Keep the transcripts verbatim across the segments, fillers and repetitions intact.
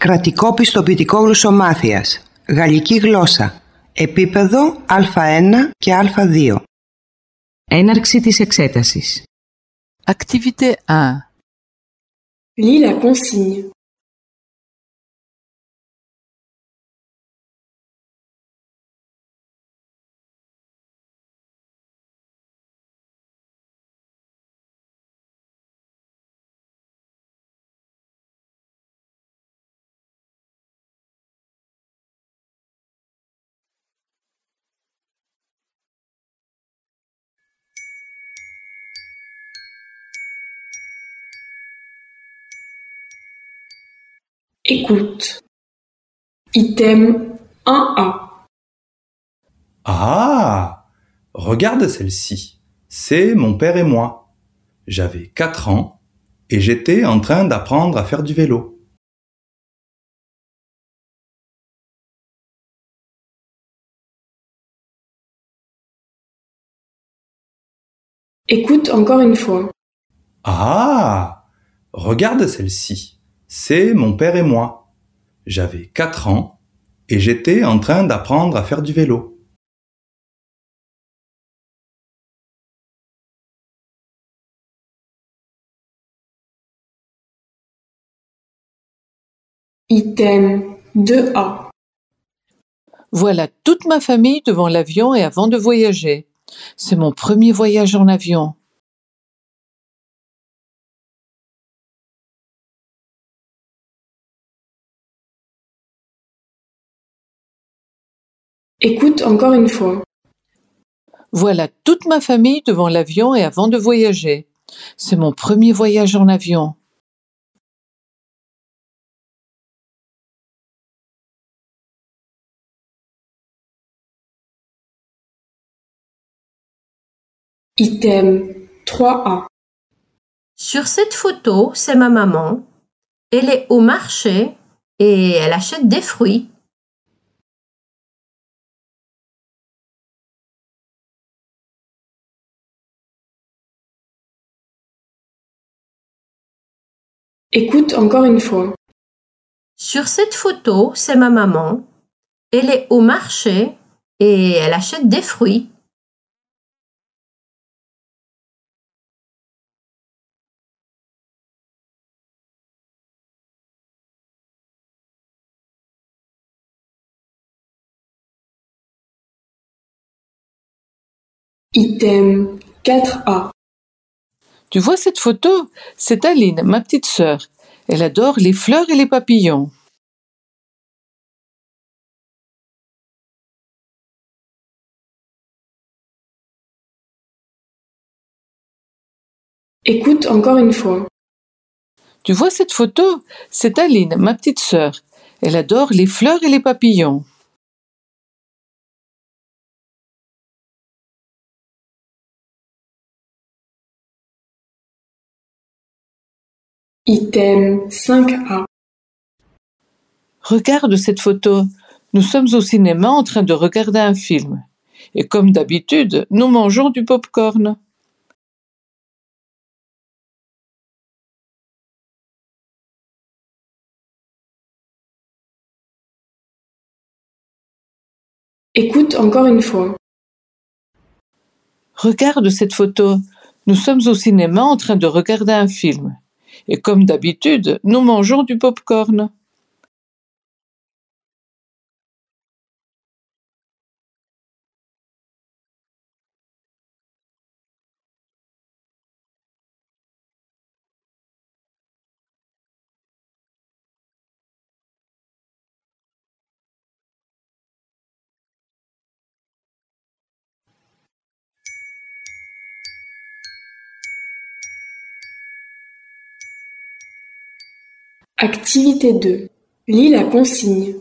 Κρατικό πιστοποιητικό γλωσσομάθειας. Γαλλική γλώσσα. Επίπεδο Α ένα και Α δύο. Έναρξη της εξέτασης. Activité un. Lis la consigne. Écoute. Item un A. Ah! Regarde celle-ci. C'est mon père et moi. J'avais quatre ans et j'étais en train d'apprendre à faire du vélo. Écoute encore une fois. Ah! Regarde celle-ci. C'est mon père et moi. J'avais quatre ans et j'étais en train d'apprendre à faire du vélo. Item deux A. Voilà toute ma famille devant l'avion et avant de voyager. C'est mon premier voyage en avion. Écoute encore une fois. Voilà toute ma famille devant l'avion et avant de voyager. C'est mon premier voyage en avion. Item trois A. Sur cette photo, c'est ma maman. Elle est au marché et elle achète des fruits. Écoute encore une fois. Sur cette photo, c'est ma maman. Elle est au marché et elle achète des fruits. Item quatre A. Tu vois cette photo? C'est Aline, ma petite sœur. Elle adore les fleurs et les papillons. Écoute encore une fois. Tu vois cette photo? C'est Aline, ma petite sœur. Elle adore les fleurs et les papillons. Item cinq A. Regarde cette photo. Nous sommes au cinéma en train de regarder un film. Et comme d'habitude, nous mangeons du pop-corn. Écoute encore une fois. Regarde cette photo. Nous sommes au cinéma en train de regarder un film. Et comme d'habitude, nous mangeons du pop-corn. Activité deux. Lis la consigne.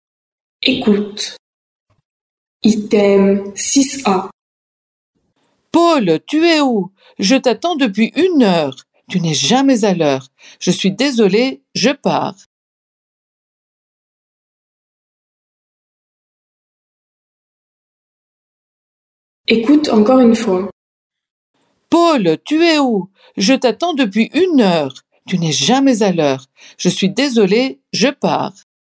Écoute. Item six A. Paul, tu es où? Je t'attends depuis une heure. Tu n'es jamais à l'heure. Je suis désolée, je pars. Écoute encore une fois. Paul, tu es où? Je t'attends depuis une heure. Tu n'es jamais à l'heure. Je suis désolée, je pars.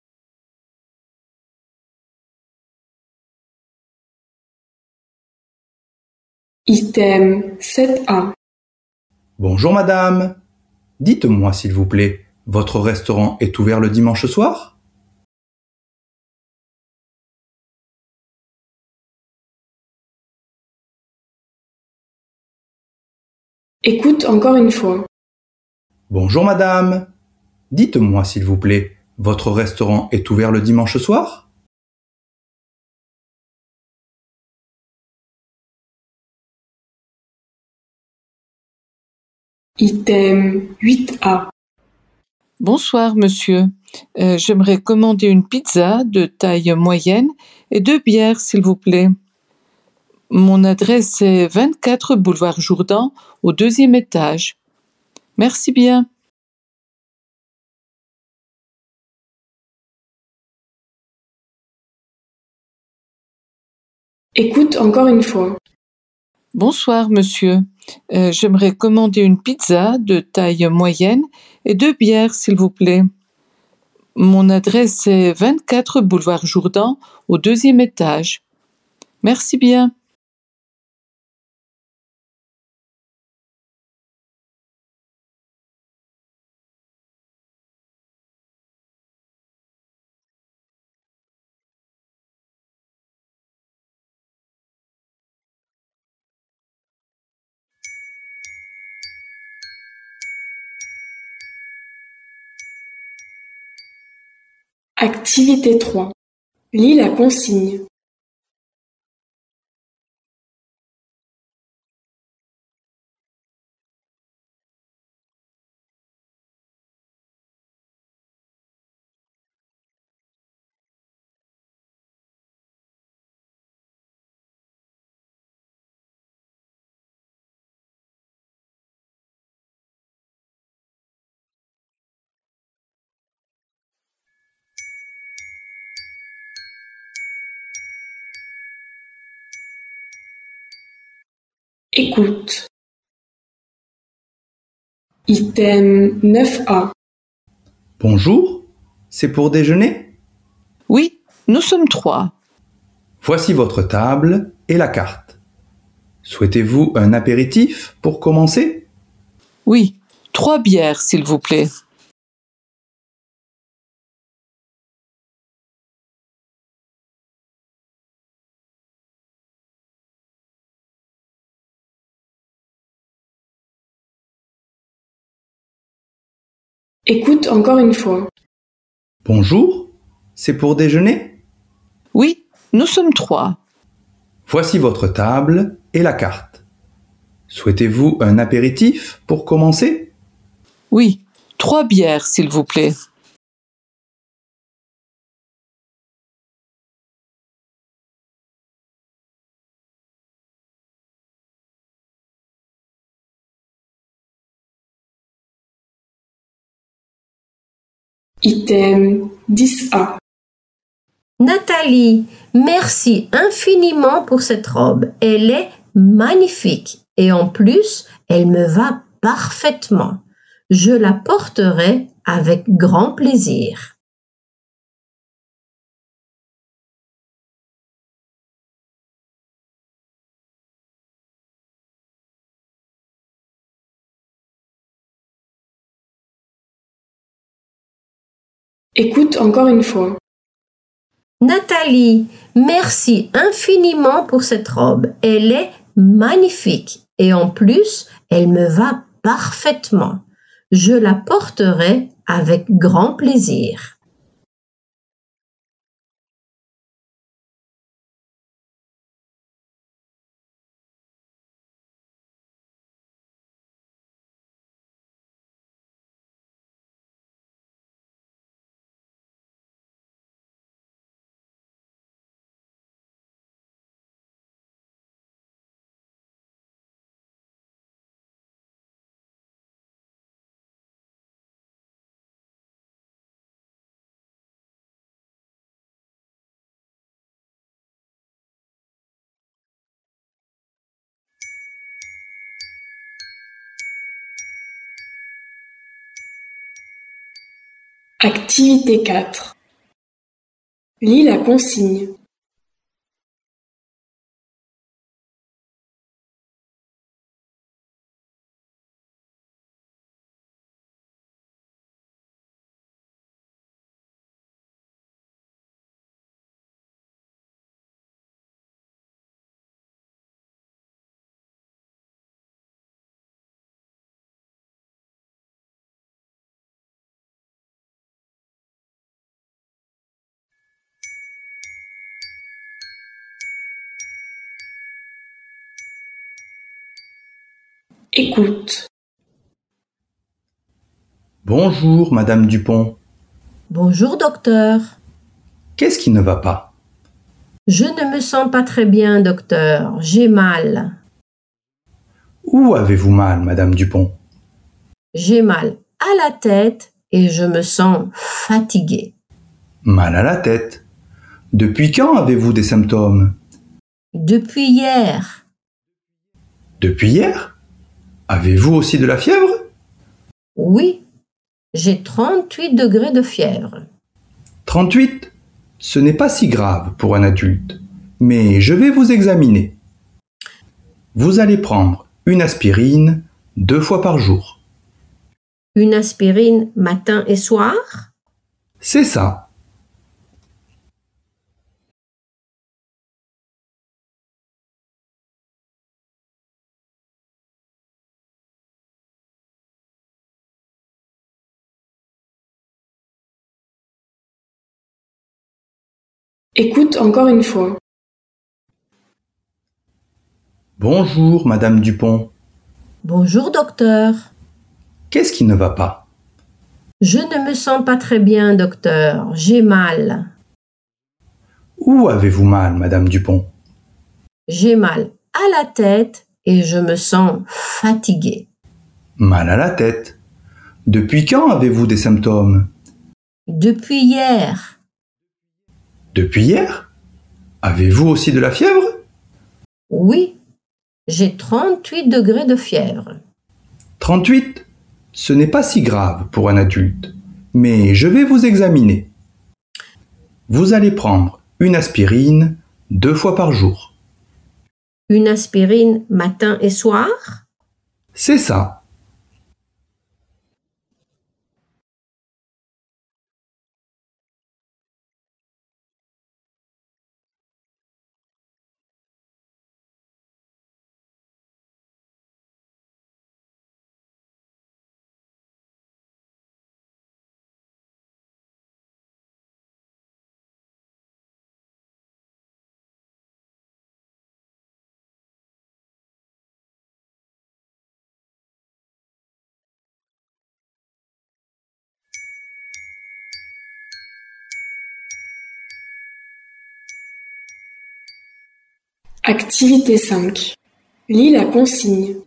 Item sept A. Bonjour madame. Dites-moi s'il vous plaît, votre restaurant est ouvert le dimanche soir? Écoute encore une fois. Bonjour madame. Dites-moi s'il vous plaît, votre restaurant est ouvert le dimanche soir? Item huit A. Bonsoir, monsieur. Euh, j'aimerais commander une pizza de taille moyenne et deux bières, s'il vous plaît. Mon adresse est vingt-quatre boulevard Jourdan, au deuxième étage. Merci bien. Écoute encore une fois. Bonsoir, monsieur. Euh, j'aimerais commander une pizza de taille moyenne et deux bières, s'il vous plaît. Mon adresse est vingt-quatre boulevard Jourdan, au deuxième étage. Merci bien. Activité trois. Lis la consigne. Écoute. Item neuf A. Bonjour, c'est pour déjeuner? Oui, nous sommes trois. Voici votre table et la carte. Souhaitez-vous un apéritif pour commencer? Oui, trois bières, s'il vous plaît. Écoute encore une fois. Bonjour, c'est pour déjeuner? Oui, nous sommes trois. Voici votre table et la carte. Souhaitez-vous un apéritif pour commencer? Oui, trois bières, s'il vous plaît. Item dix A. Nathalie, merci infiniment pour cette robe. Elle est magnifique et en plus, elle me va parfaitement. Je la porterai avec grand plaisir. Écoute encore une fois. Nathalie, merci infiniment pour cette robe. Elle est magnifique et en plus, elle me va parfaitement. Je la porterai avec grand plaisir. Activité quatre. Lis la consigne. Écoute. Bonjour, Madame Dupont. Bonjour, docteur. Qu'est-ce qui ne va pas? Je ne me sens pas très bien, docteur. J'ai mal. Où avez-vous mal, Madame Dupont? J'ai mal à la tête et je me sens fatiguée. Mal à la tête. Depuis quand avez-vous des symptômes? Depuis hier. Depuis hier? Avez-vous aussi de la fièvre? Oui, j'ai trente-huit degrés de fièvre. trente-huit? Ce n'est pas si grave pour un adulte, mais je vais vous examiner. Vous allez prendre une aspirine deux fois par jour. Une aspirine matin et soir? C'est ça. Écoute encore une fois. Bonjour, Madame Dupont. Bonjour, docteur. Qu'est-ce qui ne va pas? Je ne me sens pas très bien, docteur. J'ai mal. Où avez-vous mal, Madame Dupont? J'ai mal à la tête et je me sens fatiguée. Mal à la tête. Depuis quand avez-vous des symptômes? Depuis hier. Depuis hier? Avez-vous aussi de la fièvre? Oui, j'ai trente-huit degrés de fièvre. trente-huit? Ce n'est pas si grave pour un adulte, mais je vais vous examiner. Vous allez prendre une aspirine deux fois par jour. Une aspirine matin et soir? C'est ça. Activité cinq. Lis la consigne.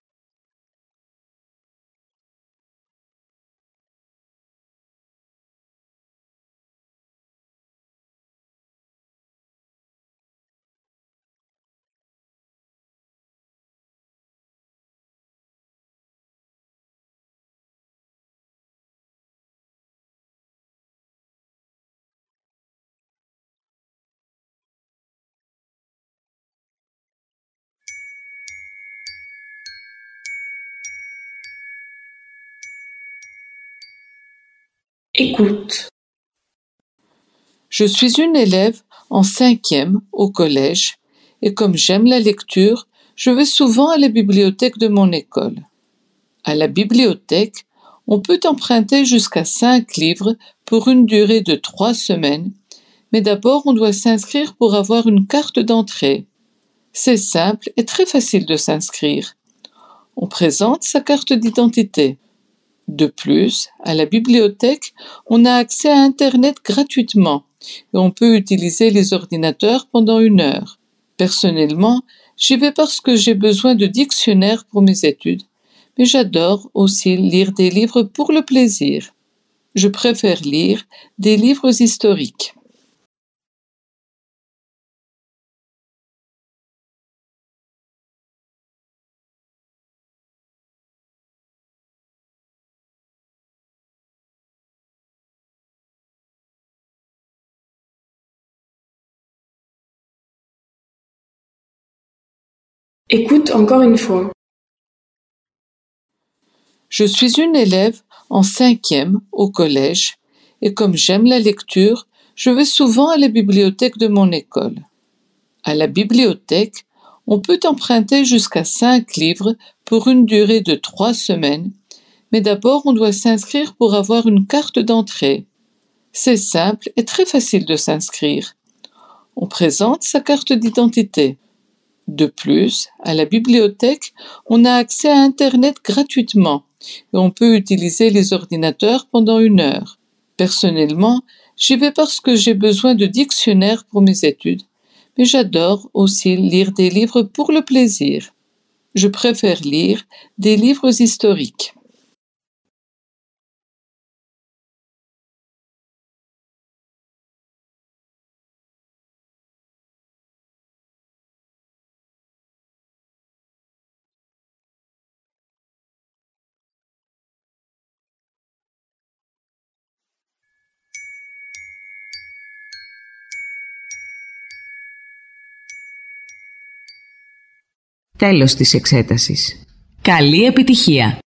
Écoute. Je suis une élève en cinquième au collège et comme j'aime la lecture, je vais souvent à la bibliothèque de mon école. À la bibliothèque, on peut emprunter jusqu'à cinq livres pour une durée de trois semaines, mais d'abord on doit s'inscrire pour avoir une carte d'entrée. C'est simple et très facile de s'inscrire. On présente sa carte d'identité. De plus, à la bibliothèque, on a accès à Internet gratuitement et on peut utiliser les ordinateurs pendant une heure. Personnellement, j'y vais parce que j'ai besoin de dictionnaires pour mes études, mais j'adore aussi lire des livres pour le plaisir. Je préfère lire des livres historiques. Écoute encore une fois. Je suis une élève en cinquième au collège et comme j'aime la lecture, je vais souvent à la bibliothèque de mon école. À la bibliothèque, on peut emprunter jusqu'à cinq livres pour une durée de trois semaines, mais d'abord on doit s'inscrire pour avoir une carte d'entrée. C'est simple et très facile de s'inscrire. On présente sa carte d'identité. De plus, à la bibliothèque, on a accès à Internet gratuitement et on peut utiliser les ordinateurs pendant une heure. Personnellement, j'y vais parce que j'ai besoin de dictionnaires pour mes études, mais j'adore aussi lire des livres pour le plaisir. Je préfère lire des livres historiques. Τέλος της εξέτασης. Καλή επιτυχία!